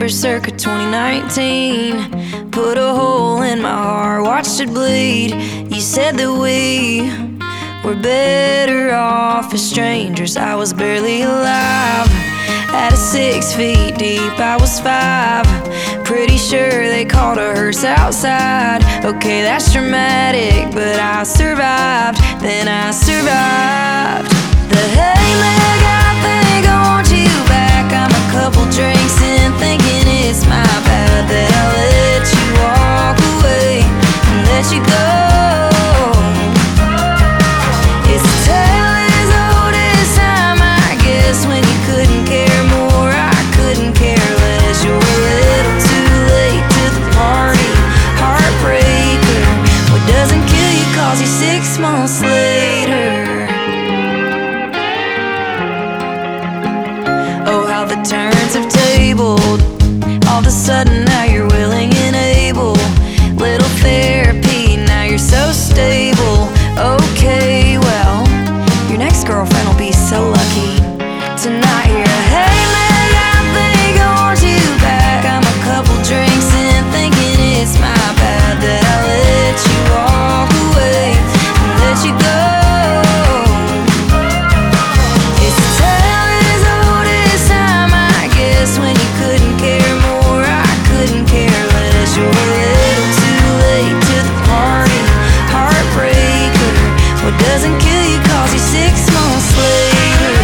September circa 2019. Put a hole in my heart, watched it bleed. You said that we were better off as strangers. I was barely alive, at a 6 feet deep, I was 5. Pretty sure they called a hearse outside. Okay, that's dramatic, but I survived. Then I survived. The hey leg, I think I want you back. I'm a couple drinks in, thinking it's my bad that I let you walk away and let you go. It's a tale as old as time, I guess, when you couldn't care more, I couldn't care less. You're a little too late to the party, heartbreaker. What doesn't kill you calls you 6 months later. Oh, how the turns have tabled. All of a sudden now you're willing and able. Little therapy, now you're so stable. Okay, well, your next girlfriend will be so lucky to not hear a hey leg, I think I want you back. I'm a couple drinks in, thinking it's my bad that I let you walk away and let you go. It's a tale as old as time, I guess, when you couldn't care more, I couldn't care less. You're a little too late to the party, heartbreaker. What doesn't kill you calls you 6 months later.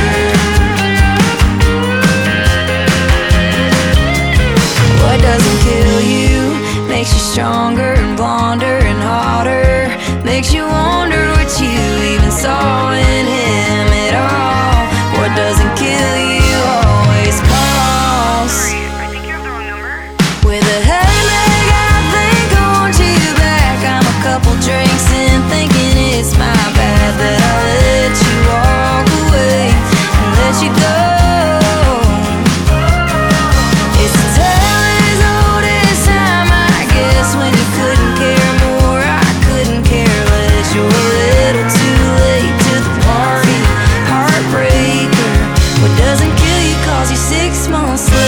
What doesn't kill you makes you stronger and blonder and hotter. Makes you wonder what you even saw in him at all. What doesn't kill you always calls. I think you have the wrong number. With a hey leg, I think I want you back. I'm a couple drinks in, thinking it's my bad that I let you walk away and let you go. It's a tale as old as time, I guess, when you couldn't care more, I couldn't care less. You're a little too late to the party, heartbreaker. What doesn't kill you calls you 6 months later.